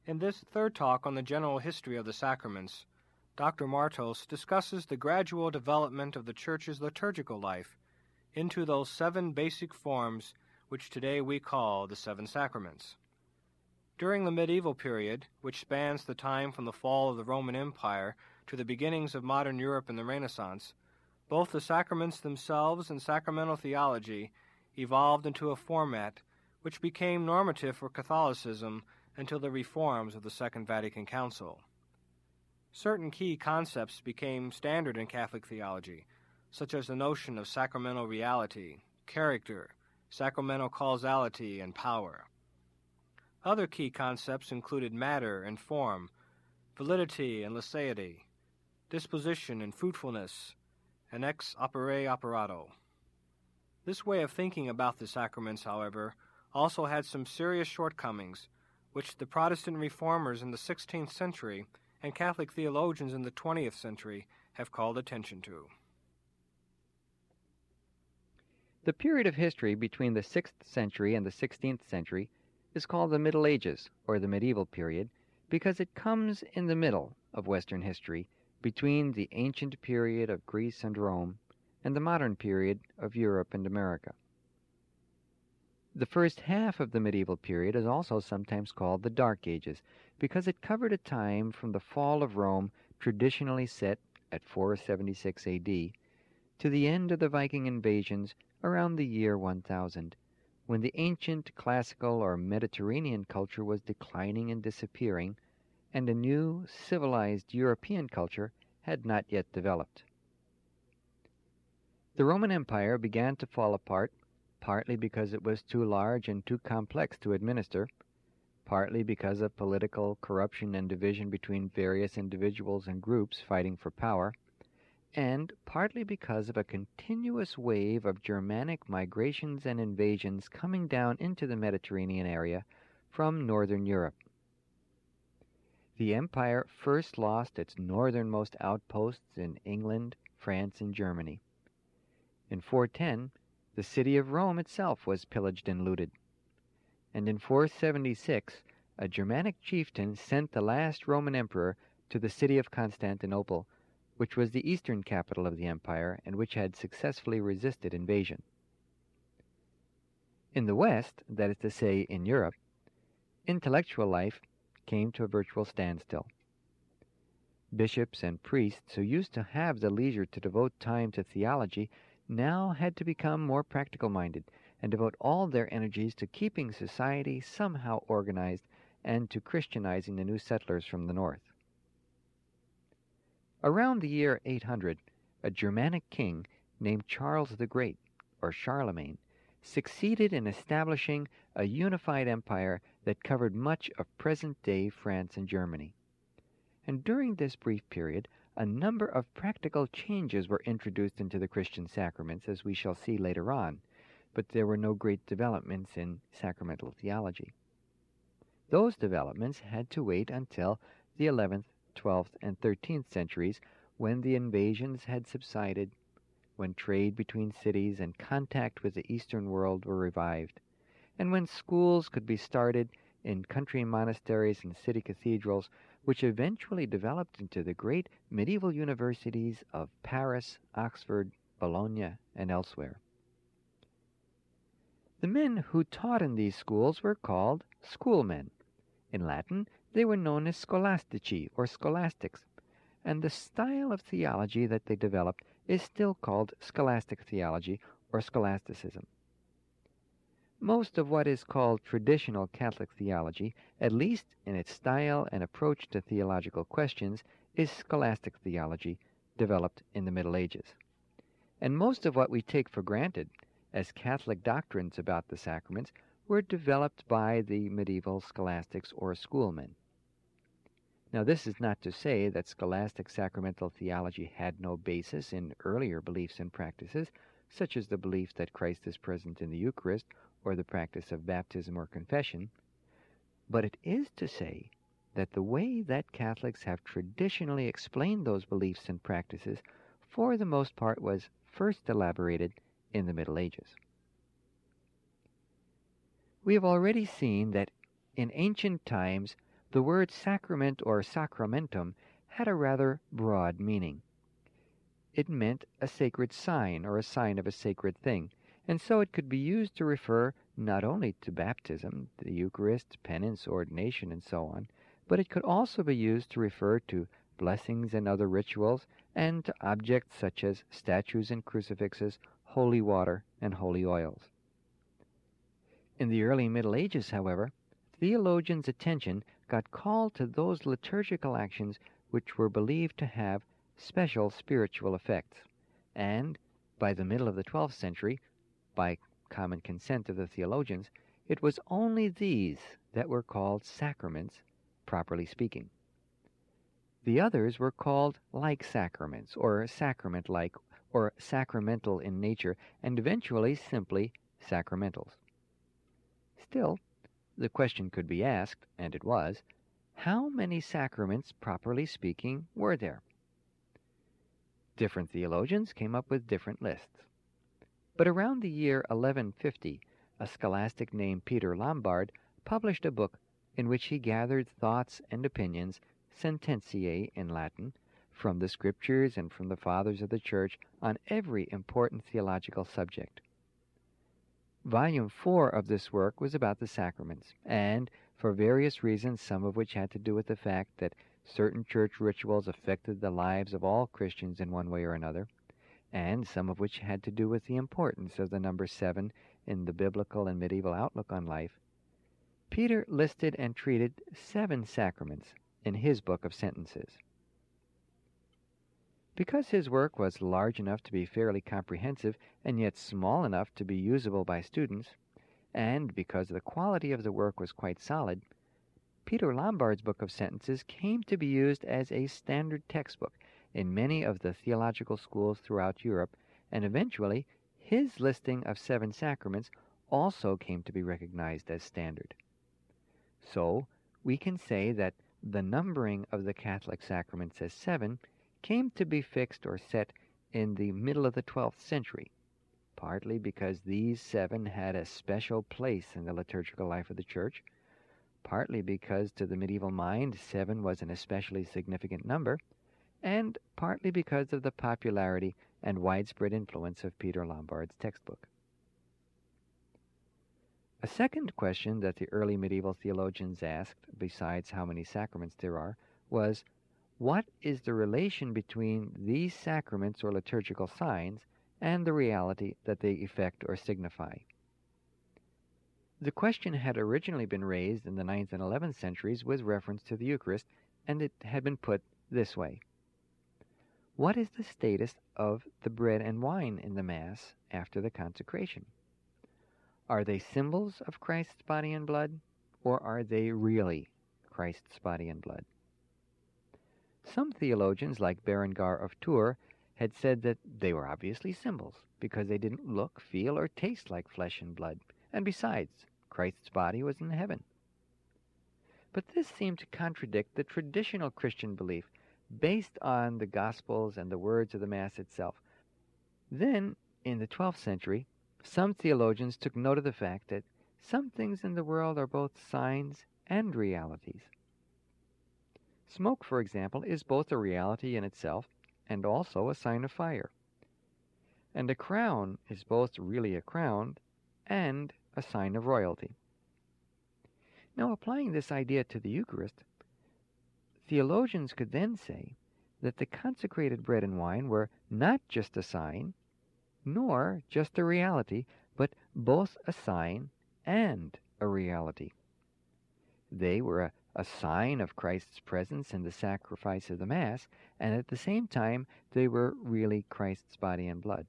In this third talk on the general history of the sacraments, Dr. Martos discusses the gradual development of the Church's liturgical life into those 7 basic forms which today we call the 7 sacraments. During the medieval period, which spans the time from the fall of the Roman Empire to the beginnings of modern Europe and the Renaissance, both the sacraments themselves and sacramental theology evolved into a format which became normative for Catholicism until the reforms of the Second Vatican Council. Certain key concepts became standard in Catholic theology, such as the notion of sacramental reality, character, sacramental causality, and power. Other key concepts included matter and form, validity and laicity, disposition and fruitfulness, and ex opere operato. This way of thinking about the sacraments, however, also had some serious shortcomings, which the Protestant reformers in the 16th century and Catholic theologians in the 20th century have called attention to. The period of history between the 6th century and the 16th century is called the Middle Ages, or the medieval period, because it comes in the middle of Western history, between the ancient period of Greece and Rome and the modern period of Europe and America. The first half of the medieval period is also sometimes called the Dark Ages, because it covered a time from the fall of Rome, traditionally set at 476 AD, to the end of the Viking invasions around the year 1000, when the ancient classical or Mediterranean culture was declining and disappearing, and a new civilized European culture had not yet developed. The Roman Empire began to fall apart, partly because it was too large and too complex to administer, partly because of political corruption and division between various individuals and groups fighting for power, and partly because of a continuous wave of Germanic migrations and invasions coming down into the Mediterranean area from northern Europe. The empire first lost its northernmost outposts in England, France, and Germany. In 410, the city of Rome itself was pillaged and looted. And in 476, a Germanic chieftain sent the last Roman emperor to the city of Constantinople, which was the eastern capital of the empire and which had successfully resisted invasion. In the West, that is to say in Europe, intellectual life came to a virtual standstill. Bishops and priests who used to have the leisure to devote time to theology now had to become more practical-minded and devote all their energies to keeping society somehow organized and to Christianizing the new settlers from the north. Around the year 800, a Germanic king named Charles the Great, or Charlemagne, succeeded in establishing a unified empire that covered much of present-day France and Germany. And during this brief period, a number of practical changes were introduced into the Christian sacraments, as we shall see later on, but there were no great developments in sacramental theology. Those developments had to wait until the 11th, 12th, and 13th centuries, when the invasions had subsided, when trade between cities and contact with the Eastern world were revived, and when schools could be started in country monasteries and city cathedrals, which eventually developed into the great medieval universities of Paris, Oxford, Bologna, and elsewhere. The men who taught in these schools were called schoolmen. In Latin, they were known as scholastici, or scholastics, and the style of theology that they developed is still called scholastic theology, or scholasticism. Most of what is called traditional Catholic theology, at least in its style and approach to theological questions, is scholastic theology, developed in the Middle Ages. And most of what we take for granted as Catholic doctrines about the sacraments were developed by the medieval scholastics or schoolmen. Now, this is not to say that scholastic sacramental theology had no basis in earlier beliefs and practices, such as the belief that Christ is present in the Eucharist or the practice of baptism or confession, but it is to say that the way that Catholics have traditionally explained those beliefs and practices, for the most part, was first elaborated in the Middle Ages. We have already seen that in ancient times the word sacrament or sacramentum had a rather broad meaning. It meant a sacred sign or a sign of a sacred thing, and so it could be used to refer not only to baptism, the Eucharist, penance, ordination, and so on, but it could also be used to refer to blessings and other rituals, and to objects such as statues and crucifixes, holy water, and holy oils. In the early Middle Ages, however, theologians' attention got called to those liturgical actions which were believed to have special spiritual effects, and by the middle of the 12th century, by common consent of the theologians, it was only these that were called sacraments, properly speaking. The others were called like sacraments, or sacrament-like, or sacramental in nature, and eventually simply sacramentals. Still, the question could be asked, and it was, how many sacraments, properly speaking, were there? Different theologians came up with different lists. But around the year 1150, a scholastic named Peter Lombard published a book in which he gathered thoughts and opinions, sententiae in Latin, from the Scriptures and from the Fathers of the Church on every important theological subject. Volume 4 of this work was about the sacraments, and for various reasons, some of which had to do with the fact that certain church rituals affected the lives of all Christians in one way or another, and some of which had to do with the importance of the number 7 in the biblical and medieval outlook on life, Peter listed and treated 7 sacraments in his book of sentences. Because his work was large enough to be fairly comprehensive and yet small enough to be usable by students, and because the quality of the work was quite solid, Peter Lombard's book of sentences came to be used as a standard textbook in many of the theological schools throughout Europe, and eventually his listing of 7 sacraments also came to be recognized as standard. So, we can say that the numbering of the Catholic sacraments as 7 came to be fixed or set in the middle of the 12th century, partly because these 7 had a special place in the liturgical life of the Church, partly because to the medieval mind 7 was an especially significant number, and partly because of the popularity and widespread influence of Peter Lombard's textbook. A second question that the early medieval theologians asked, besides how many sacraments there are, was, what is the relation between these sacraments or liturgical signs and the reality that they effect or signify? The question had originally been raised in the 9th and 11th centuries with reference to the Eucharist, and it had been put this way. What is the status of the bread and wine in the Mass after the consecration? Are they symbols of Christ's body and blood, or are they really Christ's body and blood? Some theologians, like Berengar of Tours, had said that they were obviously symbols because they didn't look, feel, or taste like flesh and blood, and besides, Christ's body was in heaven. But this seemed to contradict the traditional Christian belief based on the Gospels and the words of the Mass itself. Then, in the 12th century, some theologians took note of the fact that some things in the world are both signs and realities. Smoke, for example, is both a reality in itself and also a sign of fire. And a crown is both really a crown and a sign of royalty. Now, applying this idea to the Eucharist, theologians could then say that the consecrated bread and wine were not just a sign, nor just a reality, but both a sign and a reality. They were a sign of Christ's presence in the sacrifice of the Mass, and at the same time they were really Christ's body and blood.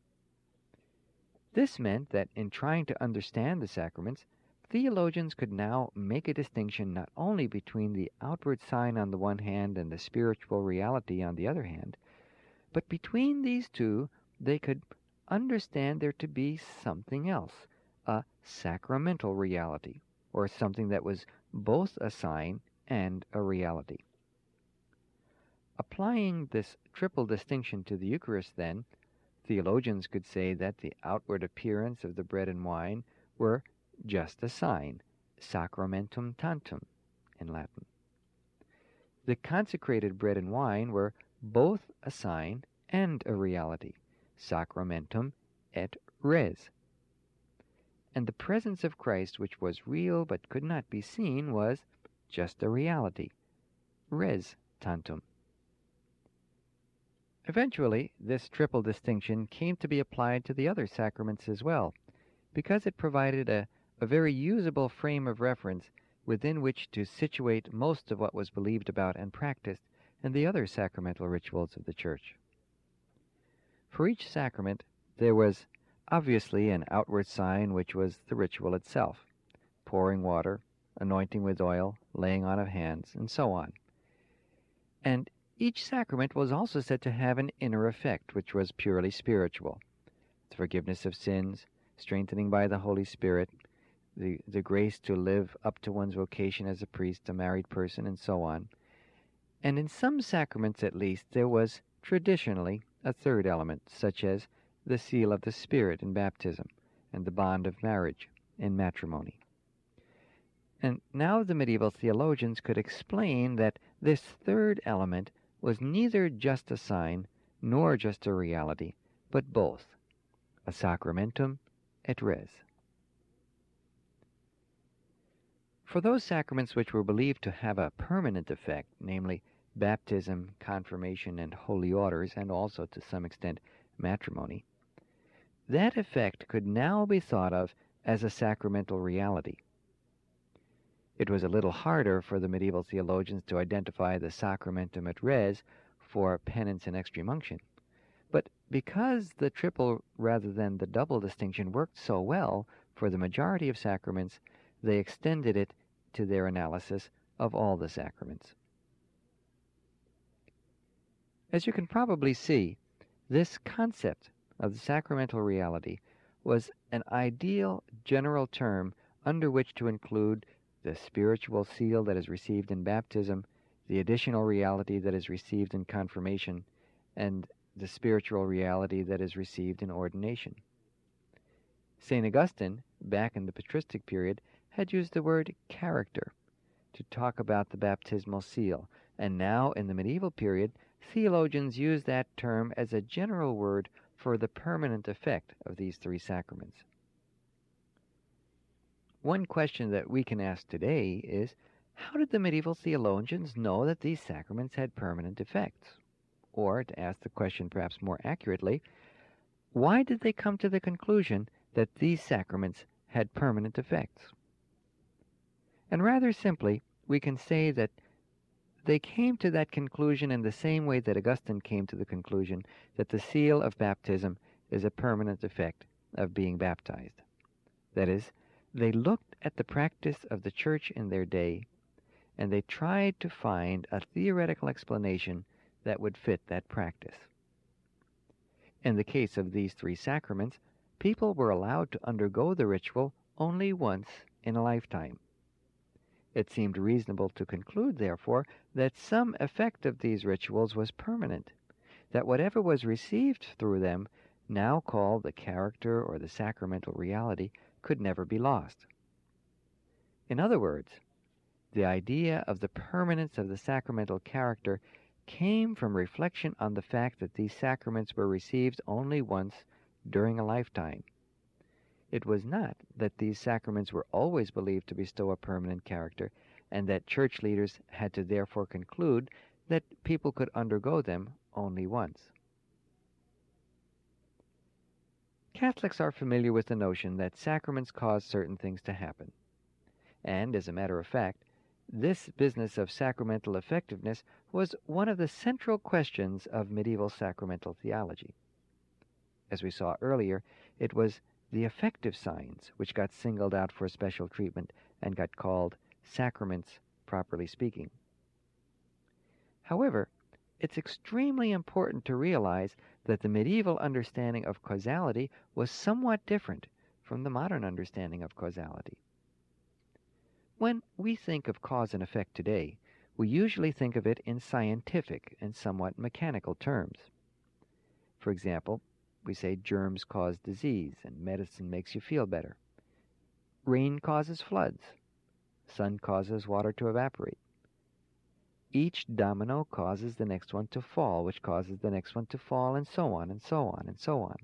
This meant that in trying to understand the sacraments, theologians could now make a distinction not only between the outward sign on the one hand and the spiritual reality on the other hand, but between these two they could understand there to be something else, a sacramental reality, or something that was both a sign and a reality. Applying this triple distinction to the Eucharist, then, theologians could say that the outward appearance of the bread and wine were just a sign, sacramentum tantum, in Latin. The consecrated bread and wine were both a sign and a reality, sacramentum et res. And the presence of Christ, which was real but could not be seen, was just a reality, res tantum. Eventually, this triple distinction came to be applied to the other sacraments as well, because it provided a very usable frame of reference within which to situate most of what was believed about and practiced in the other sacramental rituals of the Church. For each sacrament, there was obviously an outward sign, which was the ritual itself: pouring water, anointing with oil, laying on of hands, and so on. And each sacrament was also said to have an inner effect, which was purely spiritual: the forgiveness of sins, strengthening by the Holy Spirit, the grace to live up to one's vocation as a priest, a married person, and so on. And in some sacraments, at least, there was traditionally a third element, such as the seal of the Spirit in baptism and the bond of marriage in matrimony. And now the medieval theologians could explain that this third element was neither just a sign nor just a reality, but both, a sacramentum et res. For those sacraments which were believed to have a permanent effect, namely baptism, confirmation, and holy orders, and also to some extent matrimony, that effect could now be thought of as a sacramental reality. It was a little harder for the medieval theologians to identify the sacramentum et res for penance and extreme unction. But because the triple rather than the double distinction worked so well for the majority of sacraments, they extended it to their analysis of all the sacraments. As you can probably see, this concept of the sacramental reality was an ideal general term under which to include the spiritual seal that is received in baptism, the additional reality that is received in confirmation, and the spiritual reality that is received in ordination. St. Augustine, back in the patristic period, had used the word character to talk about the baptismal seal, and now in the medieval period, theologians use that term as a general word for the permanent effect of these three sacraments. One question that we can ask today is, how did the medieval theologians know that these sacraments had permanent effects? Or, to ask the question perhaps more accurately, why did they come to the conclusion that these sacraments had permanent effects? And rather simply, we can say that they came to that conclusion in the same way that Augustine came to the conclusion that the seal of baptism is a permanent effect of being baptized. That is, they looked at the practice of the Church in their day, and they tried to find a theoretical explanation that would fit that practice. In the case of these three sacraments, people were allowed to undergo the ritual only once in a lifetime. It seemed reasonable to conclude, therefore, that some effect of these rituals was permanent, that whatever was received through them, now called the character or the sacramental reality, could never be lost. In other words, the idea of the permanence of the sacramental character came from reflection on the fact that these sacraments were received only once during a lifetime. It was not that these sacraments were always believed to bestow a permanent character, and that church leaders had to therefore conclude that people could undergo them only once. Catholics are familiar with the notion that sacraments cause certain things to happen. And, as a matter of fact, this business of sacramental effectiveness was one of the central questions of medieval sacramental theology. As we saw earlier, it was the effective signs which got singled out for special treatment and got called sacraments, properly speaking. However, it's extremely important to realize that the medieval understanding of causality was somewhat different from the modern understanding of causality. When we think of cause and effect today, we usually think of it in scientific and somewhat mechanical terms. For example, we say germs cause disease and medicine makes you feel better. Rain causes floods. Sun causes water to evaporate. Each domino causes the next one to fall, which causes the next one to fall, and so on, and so on, and so on.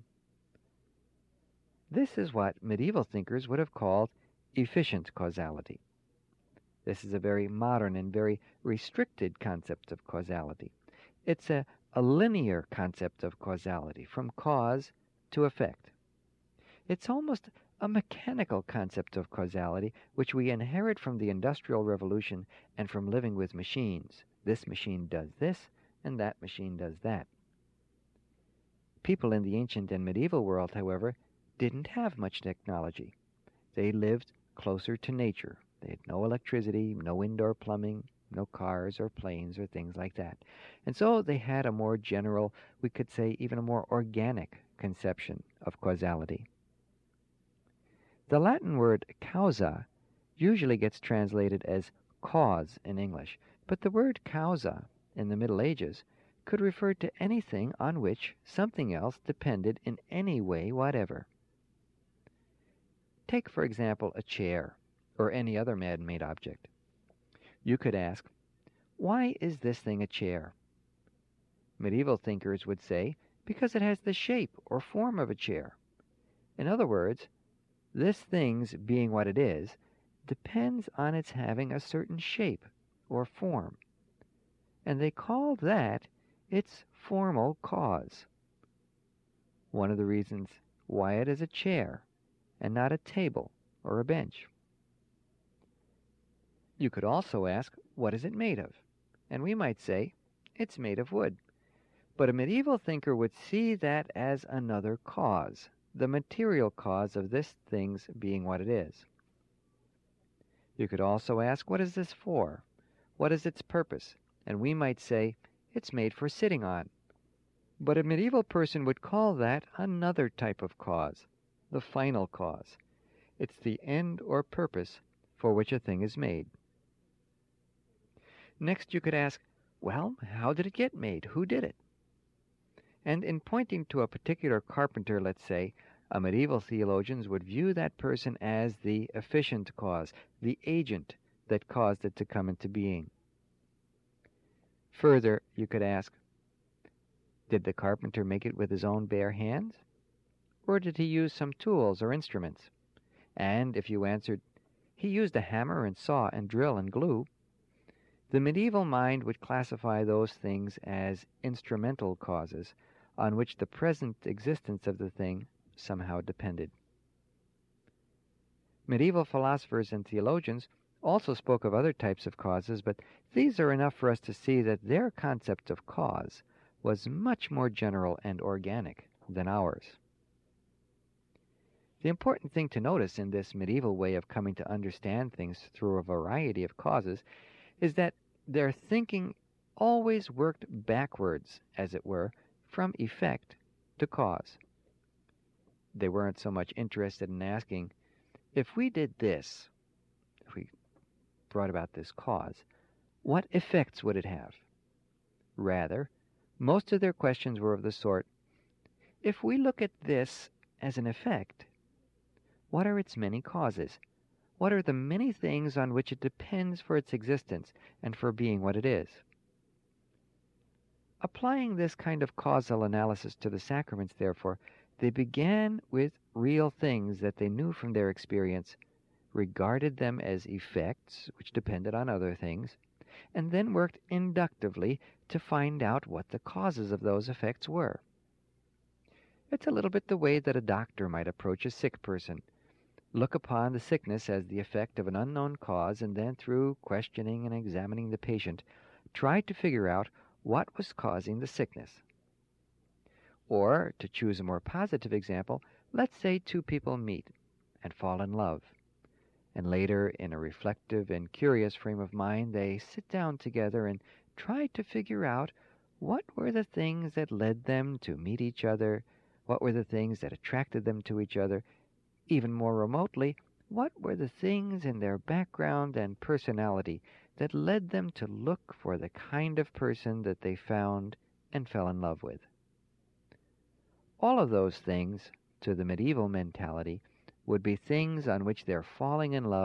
This is what medieval thinkers would have called efficient causality. This is a very modern and very restricted concept of causality. It's a linear concept of causality, from cause to effect. It's almost a mechanical concept of causality, which we inherit from the Industrial Revolution and from living with machines. This machine does this, and that machine does that. People in the ancient and medieval world, however, didn't have much technology. They lived closer to nature. They had no electricity, no indoor plumbing, no cars or planes or things like that. And so they had a more general, we could say even a more organic conception of causality. The Latin word causa usually gets translated as cause in English, but the word causa in the Middle Ages could refer to anything on which something else depended in any way whatever. Take, for example, a chair or any other man-made object. You could ask, why is this thing a chair? Medieval thinkers would say, because it has the shape or form of a chair. In other words, this thing's being what it is depends on its having a certain shape or form, and they called that its formal cause. One of the reasons why it is a chair and not a table or a bench. You could also ask, what is it made of? And we might say, it's made of wood. But a medieval thinker would see that as another cause, the material cause of this thing's being what it is. You could also ask, what is this for? What is its purpose? And we might say, it's made for sitting on. But a medieval person would call that another type of cause, the final cause. It's the end or purpose for which a thing is made. Next you could ask, well, how did it get made? Who did it? And in pointing to a particular carpenter, let's say, a medieval theologians would view that person as the efficient cause, the agent that caused it to come into being. Further, you could ask, did the carpenter make it with his own bare hands? Or did he use some tools or instruments? And if you answered, he used a hammer and saw and drill and glue, the medieval mind would classify those things as instrumental causes on which the present existence of the thing somehow depended. Medieval philosophers and theologians also spoke of other types of causes, but these are enough for us to see that their concept of cause was much more general and organic than ours. The important thing to notice in this medieval way of coming to understand things through a variety of causes is that their thinking always worked backwards, as it were, from effect to cause. They weren't so much interested in asking, if we did this, if we brought about this cause, what effects would it have? Rather, most of their questions were of the sort, if we look at this as an effect, what are its many causes? What are the many things on which it depends for its existence and for being what it is? Applying this kind of causal analysis to the sacraments, therefore, they began with real things that they knew from their experience, regarded them as effects which depended on other things, and then worked inductively to find out what the causes of those effects were. It's a little bit the way that a doctor might approach a sick person. Look upon the sickness as the effect of an unknown cause, and then through questioning and examining the patient, try to figure out what was causing the sickness. Or, to choose a more positive example, let's say two people meet and fall in love, and later, in a reflective and curious frame of mind, they sit down together and try to figure out what were the things that led them to meet each other, what were the things that attracted them to each other, even more remotely, what were the things in their background and personality that led them to look for the kind of person that they found and fell in love with. All of those things, to the medieval mentality, would be things on which their falling in love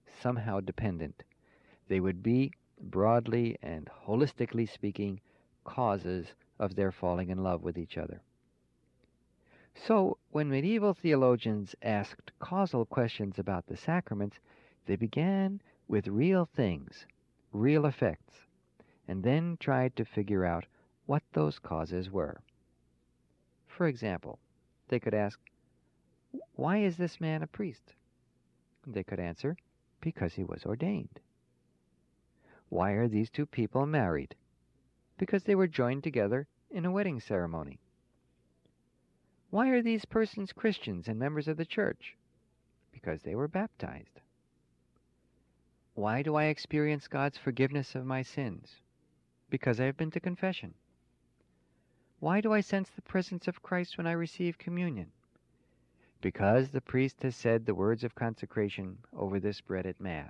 somehow dependent. They would be, broadly and holistically speaking, causes of their falling in love with each other. So, when medieval theologians asked causal questions about the sacraments, they began with real things, real effects, and then tried to figure out what those causes were. For example, they could ask, why is this man a priest? They could answer, because he was ordained. Why are these two people married? Because they were joined together in a wedding ceremony. Why are these persons Christians and members of the church? Because they were baptized. Why do I experience God's forgiveness of my sins? Because I have been to confession. Why do I sense the presence of Christ when I receive communion? Because the priest has said the words of consecration over this bread at Mass.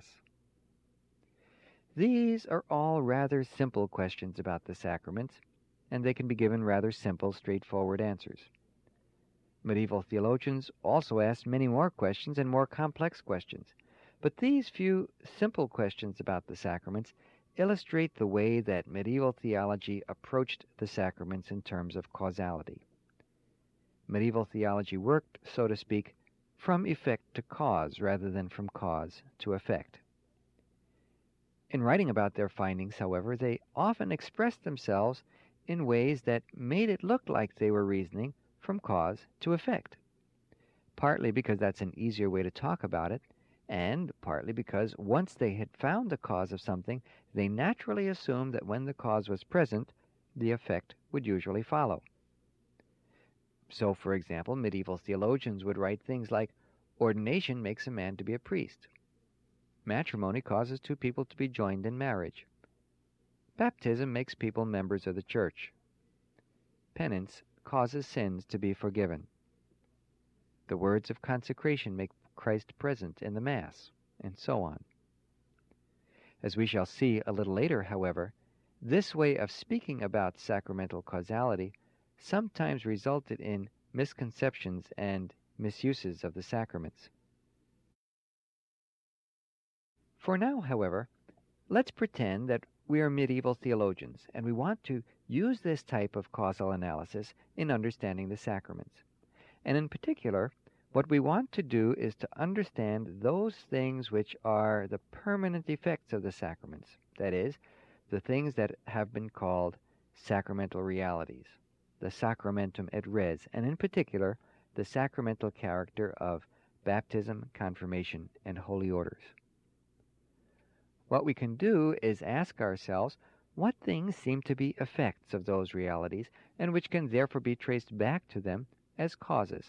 These are all rather simple questions about the sacraments, and they can be given rather simple, straightforward answers. Medieval theologians also asked many more questions and more complex questions, but these few simple questions about the sacraments illustrate the way that medieval theology approached the sacraments in terms of causality. Medieval theology worked, so to speak, from effect to cause rather than from cause to effect. In writing about their findings, however, they often expressed themselves in ways that made it look like they were reasoning from cause to effect, partly because that's an easier way to talk about it, and partly because once they had found the cause of something, they naturally assumed that when the cause was present, the effect would usually follow. So, for example, medieval theologians would write things like, ordination makes a man to be a priest. Matrimony causes two people to be joined in marriage. Baptism makes people members of the church. Penance causes sins to be forgiven. The words of consecration make Christ present in the Mass, and so on. As we shall see a little later, however, this way of speaking about sacramental causality sometimes resulted in misconceptions and misuses of the sacraments. For now, however, let's pretend that we are medieval theologians and we want to use this type of causal analysis in understanding the sacraments. And in particular, what we want to do is to understand those things which are the permanent effects of the sacraments, that is, the things that have been called sacramental realities, the sacramentum et res, and in particular, the sacramental character of baptism, confirmation, and holy orders. What we can do is ask ourselves what things seem to be effects of those realities and which can therefore be traced back to them as causes.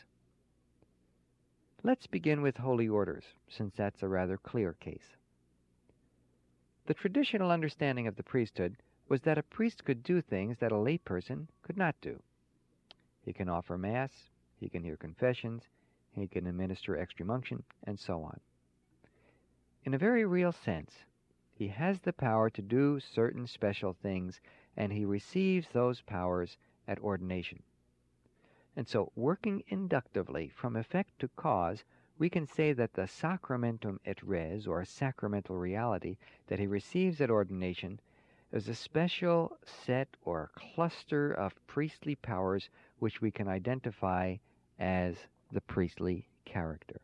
Let's begin with holy orders, since that's a rather clear case. The traditional understanding of the priesthood was that a priest could do things that a layperson could not do. He can offer Mass, he can hear confessions, he can administer extreme unction, and so on. In a very real sense, he has the power to do certain special things, and he receives those powers at ordination. And so, working inductively from effect to cause, we can say that the sacramentum et res, or sacramental reality, that he receives at ordination is a special set or cluster of priestly powers which we can identify as the priestly character.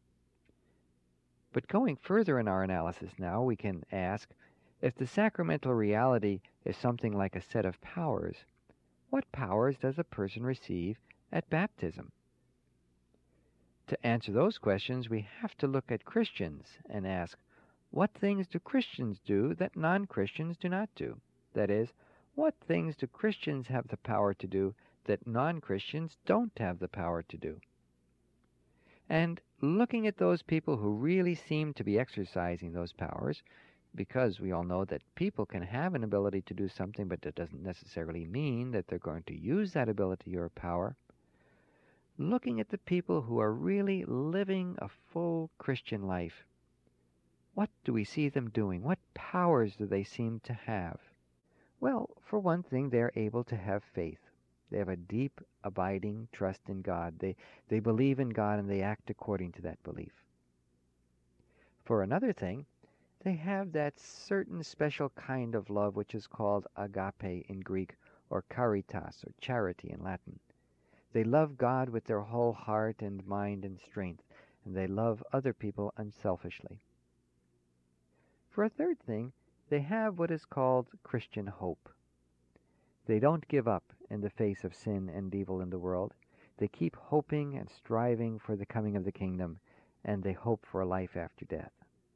But going further in our analysis now, we can ask, if the sacramental reality is something like a set of powers, what powers does a person receive at baptism? To answer those questions, we have to look at Christians and ask, what things do Christians do that non-Christians do not do? That is, what things do Christians have the power to do that non-Christians don't have the power to do? And looking at those people who really seem to be exercising those powers, because we all know that people can have an ability to do something, but that doesn't necessarily mean that they're going to use that ability or power. Looking at the people who are really living a full Christian life, what do we see them doing? What powers do they seem to have? Well, for one thing, they're able to have faith. They have a deep, abiding trust in God. They believe in God and they act according to that belief. For another thing, they have that certain special kind of love which is called agape in Greek, or caritas, or charity in Latin. They love God with their whole heart and mind and strength, and they love other people unselfishly. For a third thing, they have what is called Christian hope. They don't give up in the face of sin and evil in the world. They keep hoping and striving for the coming of the kingdom, and they hope for a life after death.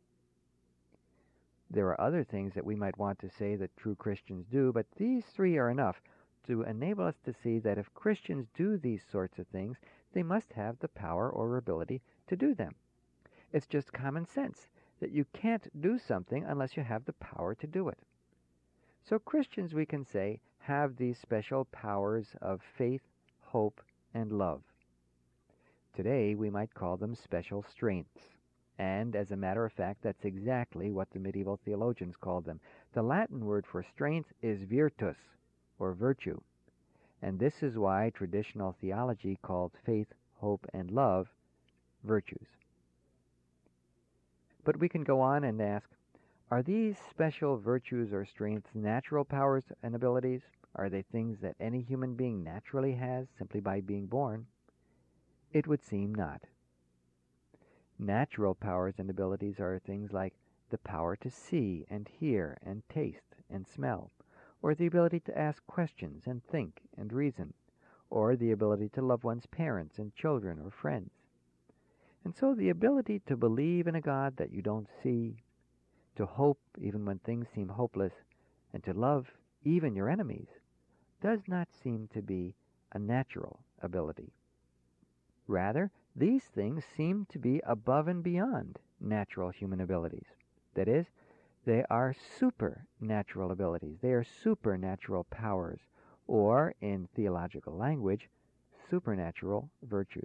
There are other things that we might want to say that true Christians do, but these three are enough to enable us to see that if Christians do these sorts of things, they must have the power or ability to do them. It's just common sense that you can't do something unless you have the power to do it. So Christians, we can say, have these special powers of faith, hope, and love. Today, we might call them special strengths. And as a matter of fact, that's exactly what the medieval theologians called them. The Latin word for strength is virtus, or virtue. And this is why traditional theology called faith, hope, and love virtues. But we can go on and ask, are these special virtues or strengths natural powers and abilities? Are they things that any human being naturally has simply by being born? It would seem not. Natural powers and abilities are things like the power to see and hear and taste and smell, or the ability to ask questions and think and reason, or the ability to love one's parents and children or friends. And so the ability to believe in a God that you don't see, to hope even when things seem hopeless, and to love even your enemies, does not seem to be a natural ability. Rather, these things seem to be above and beyond natural human abilities. That is, they are supernatural abilities. They are supernatural powers, or, in theological language, supernatural virtues.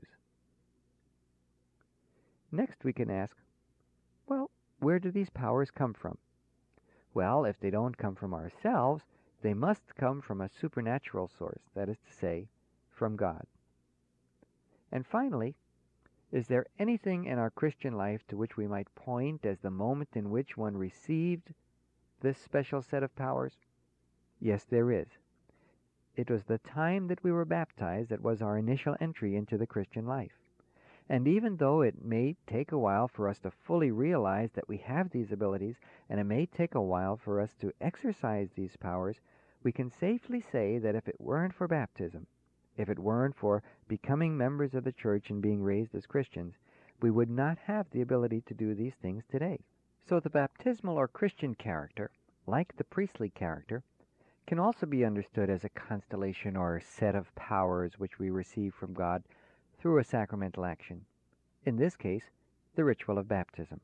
Next, we can ask, well, where do these powers come from? Well, if they don't come from ourselves, they must come from a supernatural source, that is to say, from God. And finally, is there anything in our Christian life to which we might point as the moment in which one received this special set of powers? Yes, there is. It was the time that we were baptized that was our initial entry into the Christian life. And even though it may take a while for us to fully realize that we have these abilities, and it may take a while for us to exercise these powers, we can safely say that if it weren't for baptism, if it weren't for becoming members of the church and being raised as Christians, we would not have the ability to do these things today. So the baptismal or Christian character, like the priestly character, can also be understood as a constellation or set of powers which we receive from God through a sacramental action. In this case, the ritual of baptism.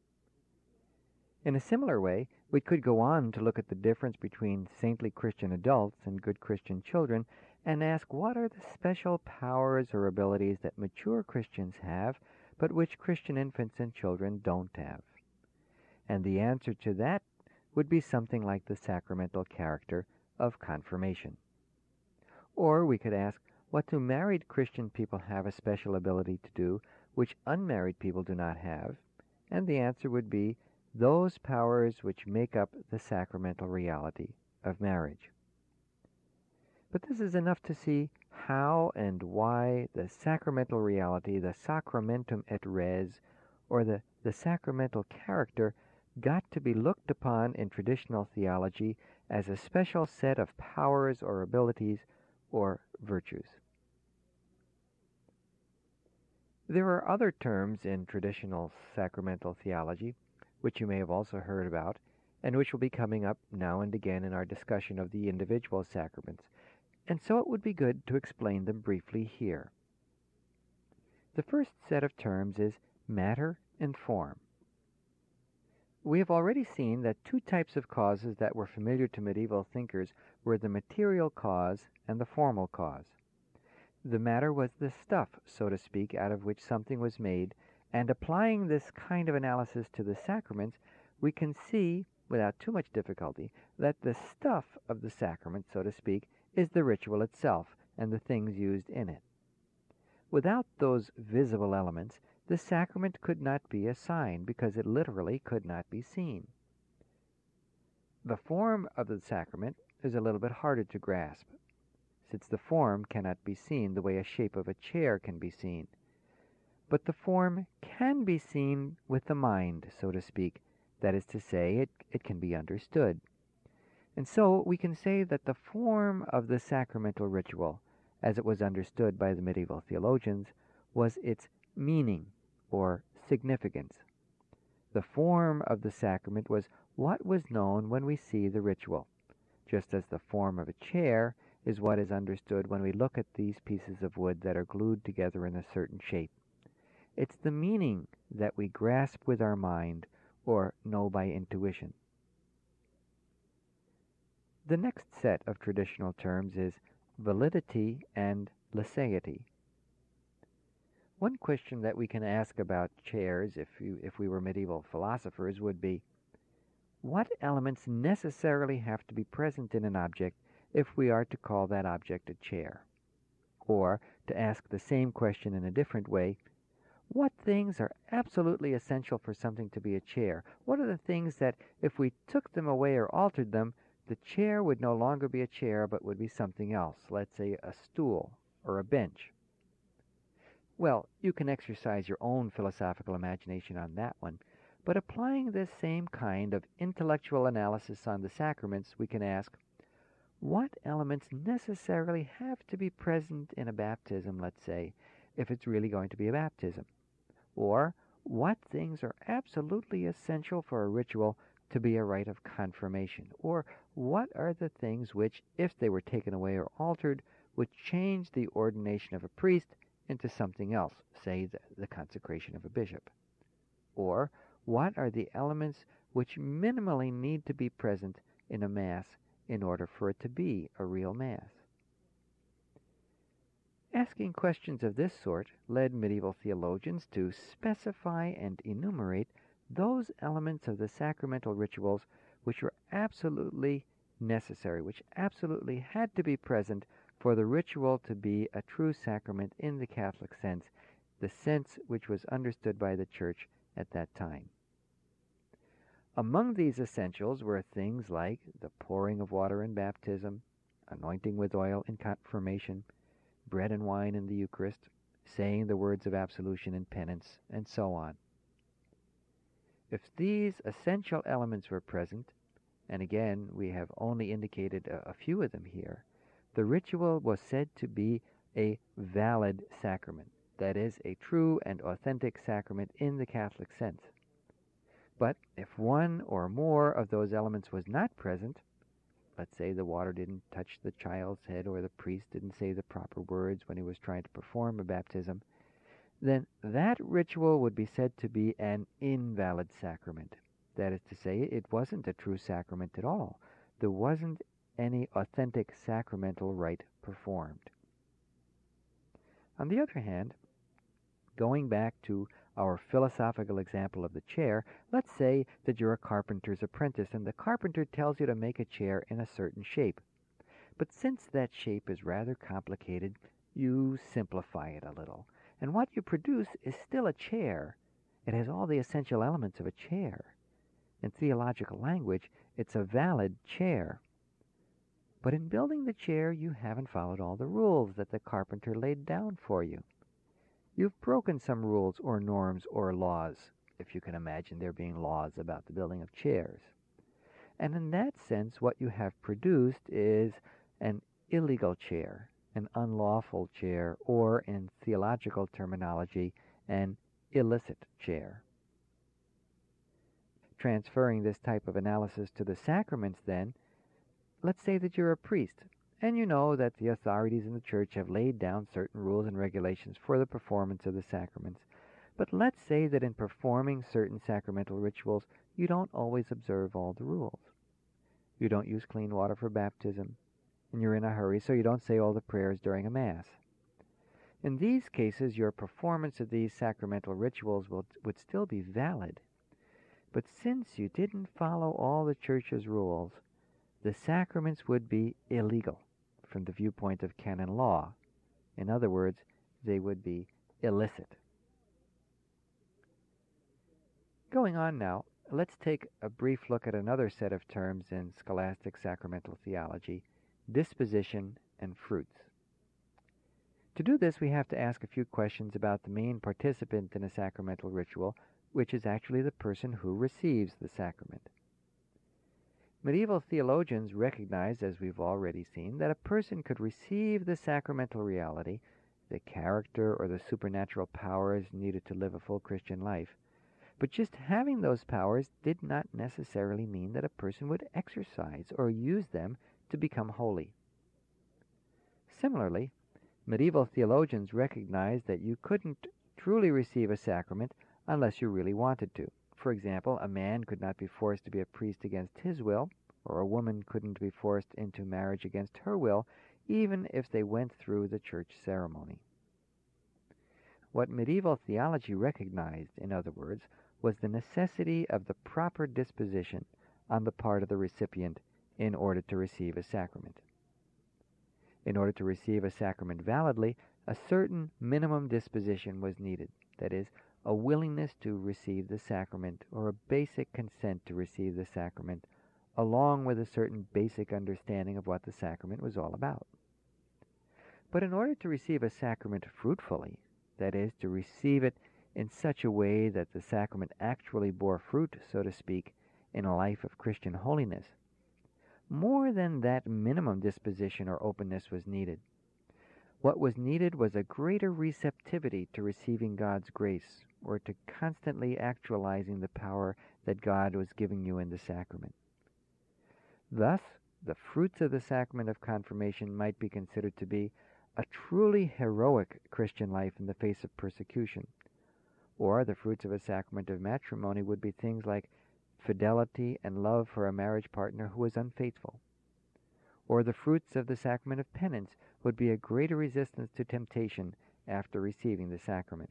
In a similar way, we could go on to look at the difference between saintly Christian adults and good Christian children and ask what are the special powers or abilities that mature Christians have, but which Christian infants and children don't have. And the answer to that would be something like the sacramental character of confirmation. Or we could ask, what do married Christian people have a special ability to do, which unmarried people do not have? And the answer would be those powers which make up the sacramental reality of marriage. But this is enough to see how and why the sacramental reality, the sacramentum et res, or the sacramental character, got to be looked upon in traditional theology as a special set of powers or abilities or virtues. There are other terms in traditional sacramental theology, which you may have also heard about, and which will be coming up now and again in our discussion of the individual sacraments, and so it would be good to explain them briefly here. The first set of terms is matter and form. We have already seen that two types of causes that were familiar to medieval thinkers were the material cause and the formal cause. The matter was the stuff, so to speak, out of which something was made, and applying this kind of analysis to the sacraments, we can see, without too much difficulty, that the stuff of the sacrament, so to speak, is the ritual itself and the things used in it. Without those visible elements, the sacrament could not be a sign because it literally could not be seen. The form of the sacrament is a little bit harder to grasp, since the form cannot be seen the way a shape of a chair can be seen. But the form can be seen with the mind, so to speak. That is to say, it can be understood. And so we can say that the form of the sacramental ritual, as it was understood by the medieval theologians, was its meaning or significance. The form of the sacrament was what was known when we see the ritual, just as the form of a chair is what is understood when we look at these pieces of wood that are glued together in a certain shape. It's the meaning that we grasp with our mind or know by intuition. The next set of traditional terms is validity and laicity. One question that we can ask about chairs, if we were medieval philosophers, would be, what elements necessarily have to be present in an object if we are to call that object a chair? Or, to ask the same question in a different way, what things are absolutely essential for something to be a chair? What are the things that, if we took them away or altered them, the chair would no longer be a chair but would be something else, let's say a stool or a bench? Well, you can exercise your own philosophical imagination on that one, but applying this same kind of intellectual analysis on the sacraments, we can ask, what elements necessarily have to be present in a baptism, let's say, if it's really going to be a baptism? Or, what things are absolutely essential for a ritual to be a rite of confirmation? Or, what are the things which, if they were taken away or altered, would change the ordination of a priest into something else, say the consecration of a bishop? Or, what are the elements which minimally need to be present in a Mass in order for it to be a real Mass? Asking questions of this sort led medieval theologians to specify and enumerate those elements of the sacramental rituals which were absolutely necessary, which absolutely had to be present for the ritual to be a true sacrament in the Catholic sense, the sense which was understood by the Church at that time. Among these essentials were things like the pouring of water in baptism, anointing with oil in confirmation, bread and wine in the Eucharist, saying the words of absolution and penance, and so on. If these essential elements were present, and again we have only indicated a few of them here, the ritual was said to be a valid sacrament, that is, a true and authentic sacrament in the Catholic sense. But if one or more of those elements was not present, let's say the water didn't touch the child's head or the priest didn't say the proper words when he was trying to perform a baptism, then that ritual would be said to be an invalid sacrament. That is to say, it wasn't a true sacrament at all. There wasn't any authentic sacramental rite performed. On the other hand, going back to our philosophical example of the chair, let's say that you're a carpenter's apprentice and the carpenter tells you to make a chair in a certain shape. But since that shape is rather complicated, you simplify it a little. And what you produce is still a chair. It has all the essential elements of a chair. In theological language, it's a valid chair. But in building the chair, you haven't followed all the rules that the carpenter laid down for you. You've broken some rules or norms or laws, if you can imagine there being laws about the building of chairs. And in that sense, what you have produced is an illegal chair, an unlawful chair, or in theological terminology, an illicit chair. Transferring this type of analysis to the sacraments then, let's say that you're a priest, and you know that the authorities in the Church have laid down certain rules and regulations for the performance of the sacraments. But let's say that in performing certain sacramental rituals, you don't always observe all the rules. You don't use clean water for baptism, and you're in a hurry, so you don't say all the prayers during a Mass. In these cases, your performance of these sacramental rituals would still be valid. But since you didn't follow all the Church's rules, the sacraments would be illegal from the viewpoint of canon law. In other words, they would be illicit. Going on now, let's take a brief look at another set of terms in scholastic sacramental theology: disposition and fruits. To do this, we have to ask a few questions about the main participant in a sacramental ritual, which is actually the person who receives the sacrament. Medieval theologians recognized, as we've already seen, that a person could receive the sacramental reality, the character or the supernatural powers needed to live a full Christian life. But just having those powers did not necessarily mean that a person would exercise or use them to become holy. Similarly, medieval theologians recognized that you couldn't truly receive a sacrament unless you really wanted to. For example, a man could not be forced to be a priest against his will, or a woman couldn't be forced into marriage against her will, even if they went through the church ceremony. What medieval theology recognized, in other words, was the necessity of the proper disposition on the part of the recipient in order to receive a sacrament. In order to receive a sacrament validly, a certain minimum disposition was needed, that is, a willingness to receive the sacrament or a basic consent to receive the sacrament, along with a certain basic understanding of what the sacrament was all about. But in order to receive a sacrament fruitfully, that is, to receive it in such a way that the sacrament actually bore fruit, so to speak, in a life of Christian holiness, more than that minimum disposition or openness was needed. What was needed was a greater receptivity to receiving God's grace, or to constantly actualizing the power that God was giving you in the sacrament. Thus, the fruits of the sacrament of confirmation might be considered to be a truly heroic Christian life in the face of persecution. Or the fruits of a sacrament of matrimony would be things like fidelity and love for a marriage partner who is unfaithful. Or the fruits of the sacrament of penance would be a greater resistance to temptation after receiving the sacrament.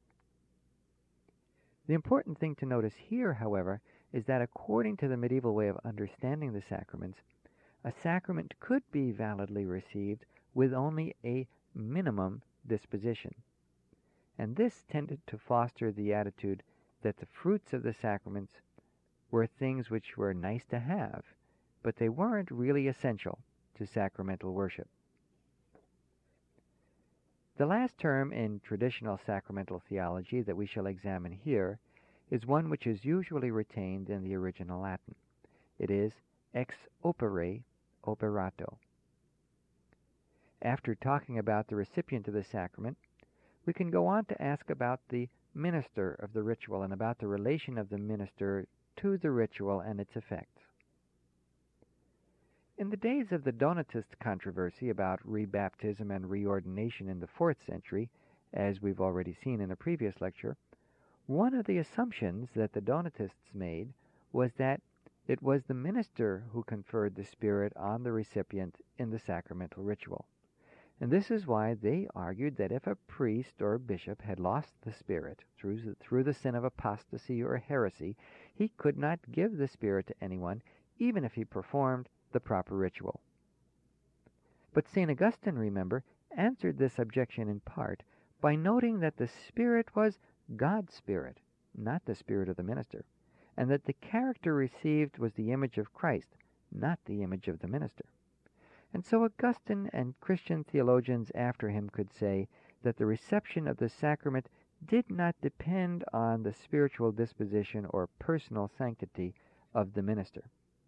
The important thing to notice here, however, is that according to the medieval way of understanding the sacraments, a sacrament could be validly received with only a minimum disposition. And this tended to foster the attitude that the fruits of the sacraments were things which were nice to have, but they weren't really essential to sacramental worship. The last term in traditional sacramental theology that we shall examine here is one which is usually retained in the original Latin. It is ex opere operato. After talking about the recipient of the sacrament, we can go on to ask about the minister of the ritual and about the relation of the minister to the ritual and its effects. In the days of the Donatist controversy about rebaptism and reordination in the 4th century, as we've already seen in a previous lecture, one of the assumptions that the Donatists made was that it was the minister who conferred the Spirit on the recipient in the sacramental ritual. And this is why they argued that if a priest or bishop had lost the Spirit through the sin of apostasy or heresy, he could not give the Spirit to anyone, even if he performed the proper ritual. But St. Augustine, remember, answered this objection in part by noting that the Spirit was God's Spirit, not the Spirit of the minister, and that the character received was the image of Christ, not the image of the minister. And so Augustine and Christian theologians after him could say that the reception of the sacrament did not depend on the spiritual disposition or personal sanctity of the minister.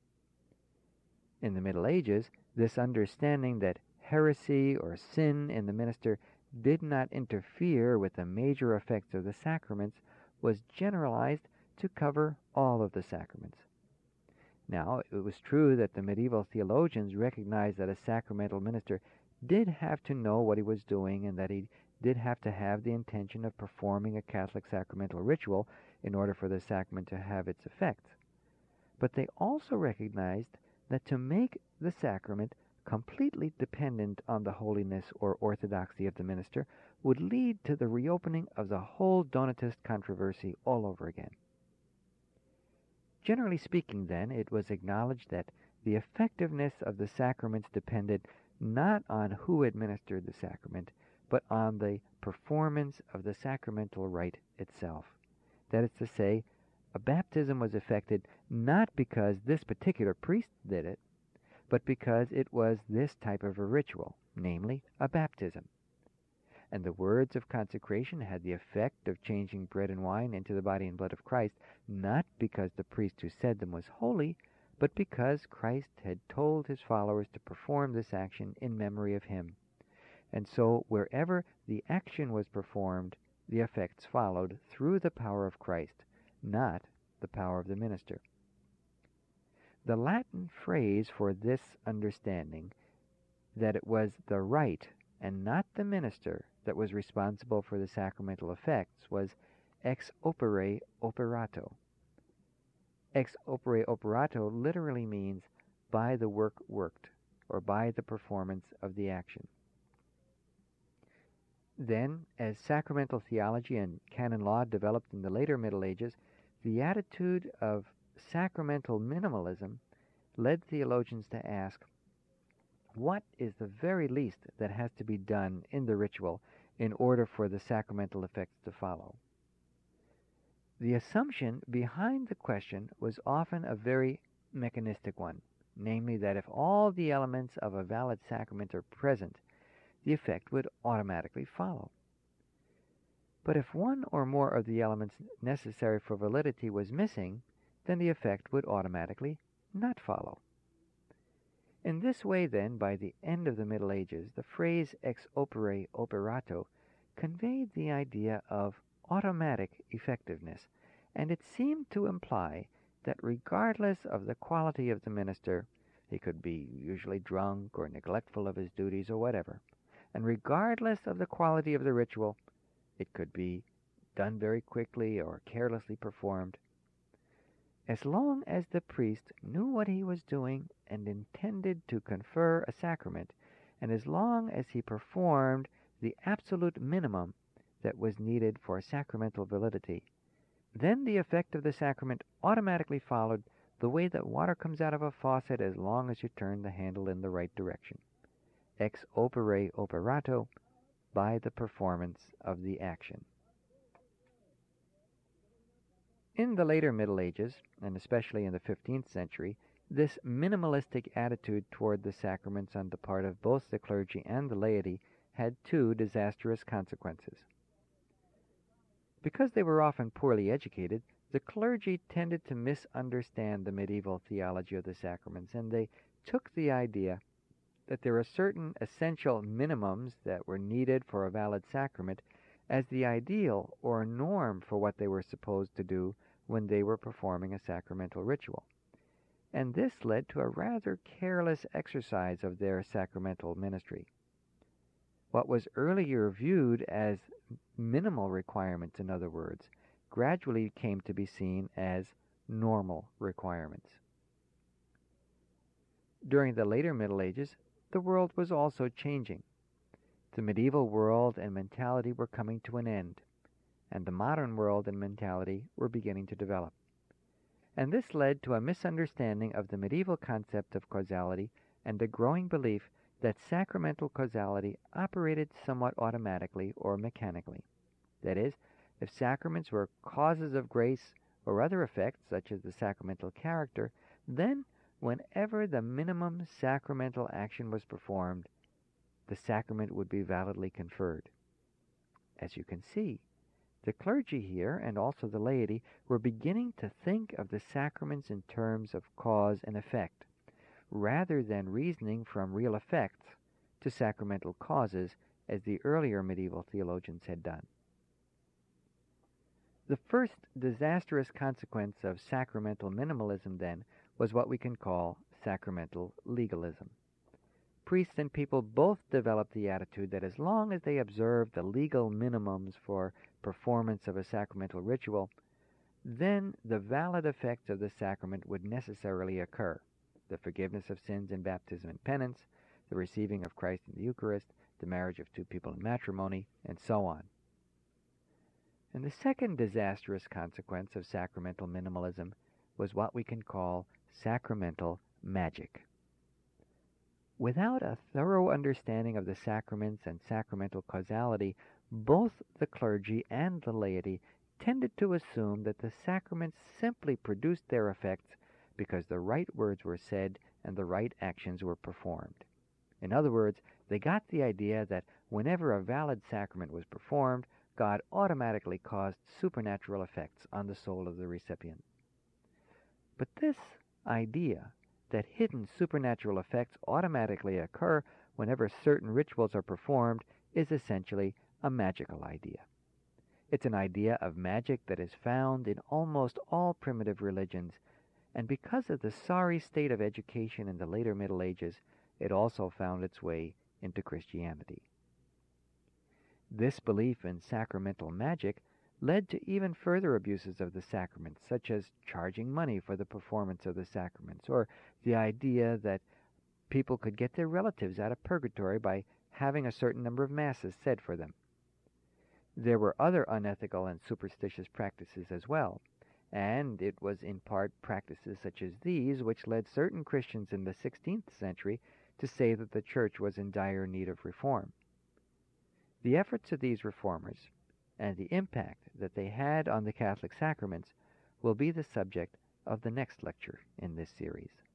In the Middle Ages, this understanding that heresy or sin in the minister did not interfere with the major effects of the sacraments was generalized to cover all of the sacraments. Now, it was true that the medieval theologians recognized that a sacramental minister did have to know what he was doing and that he did have to have the intention of performing a Catholic sacramental ritual in order for the sacrament to have its effect. But they also recognized that to make the sacrament completely dependent on the holiness or orthodoxy of the minister would lead to the reopening of the whole Donatist controversy all over again. Generally speaking, then, it was acknowledged that the effectiveness of the sacraments depended not on who administered the sacrament, but on the performance of the sacramental rite itself. That is to say, A baptism was effected not because this particular priest did it, but because it was this type of a ritual, namely a baptism. And the words of consecration had the effect of changing bread and wine into the body and blood of Christ, not because the priest who said them was holy, but because Christ had told his followers to perform this action in memory of him. And so wherever the action was performed, the effects followed through the power of Christ, not the power of the minister. The Latin phrase for this understanding, that it was the rite and not the minister that was responsible for the sacramental effects, was ex opere operato. Ex opere operato literally means by the work worked, or by the performance of the action. Then, as sacramental theology and canon law developed in the later Middle Ages, the attitude of sacramental minimalism led theologians to ask, what is the very least that has to be done in the ritual in order for the sacramental effects to follow? The assumption behind the question was often a very mechanistic one, namely that if all the elements of a valid sacrament are present, the effect would automatically follow. But if one or more of the elements necessary for validity was missing, then the effect would automatically not follow. In this way, then, by the end of the Middle Ages, the phrase ex opere operato conveyed the idea of automatic effectiveness, and it seemed to imply that regardless of the quality of the minister, he could be usually drunk or neglectful of his duties or whatever, and regardless of the quality of the ritual, it could be done very quickly or carelessly performed. As long as the priest knew what he was doing and intended to confer a sacrament, and as long as he performed the absolute minimum that was needed for sacramental validity, then the effect of the sacrament automatically followed the way that water comes out of a faucet as long as you turn the handle in the right direction. Ex opere operato, by the performance of the action. In the later Middle Ages, and especially in the 15th century, this minimalistic attitude toward the sacraments on the part of both the clergy and the laity had two disastrous consequences. Because they were often poorly educated, the clergy tended to misunderstand the medieval theology of the sacraments, and they took the idea that there are certain essential minimums that were needed for a valid sacrament as the ideal or norm for what they were supposed to do when they were performing a sacramental ritual. And this led to a rather careless exercise of their sacramental ministry. What was earlier viewed as minimal requirements, in other words, gradually came to be seen as normal requirements. During the later Middle Ages, the world was also changing. The medieval world and mentality were coming to an end, and the modern world and mentality were beginning to develop. And this led to a misunderstanding of the medieval concept of causality and a growing belief that sacramental causality operated somewhat automatically or mechanically. That is, if sacraments were causes of grace or other effects, such as the sacramental character, then whenever the minimum sacramental action was performed, the sacrament would be validly conferred. As you can see, the clergy here, and also the laity, were beginning to think of the sacraments in terms of cause and effect, rather than reasoning from real effects to sacramental causes, as the earlier medieval theologians had done. The first disastrous consequence of sacramental minimalism, then, was what we can call sacramental legalism. Priests and people both developed the attitude that as long as they observed the legal minimums for performance of a sacramental ritual, then the valid effects of the sacrament would necessarily occur: the forgiveness of sins in baptism and penance, the receiving of Christ in the Eucharist, the marriage of two people in matrimony, and so on. And the second disastrous consequence of sacramental minimalism was what we can call sacramental magic. Without a thorough understanding of the sacraments and sacramental causality, both the clergy and the laity tended to assume that the sacraments simply produced their effects because the right words were said and the right actions were performed. In other words, they got the idea that whenever a valid sacrament was performed, God automatically caused supernatural effects on the soul of the recipient. But this idea that hidden supernatural effects automatically occur whenever certain rituals are performed is essentially a magical idea. It's an idea of magic that is found in almost all primitive religions, and because of the sorry state of education in the later Middle Ages, it also found its way into Christianity. This belief in sacramental magic led to even further abuses of the sacraments, such as charging money for the performance of the sacraments, or the idea that people could get their relatives out of purgatory by having a certain number of masses said for them. There were other unethical and superstitious practices as well, and it was in part practices such as these which led certain Christians in the 16th century to say that the Church was in dire need of reform. The efforts of these reformers and the impact that they had on the Catholic sacraments will be the subject of the next lecture in this series.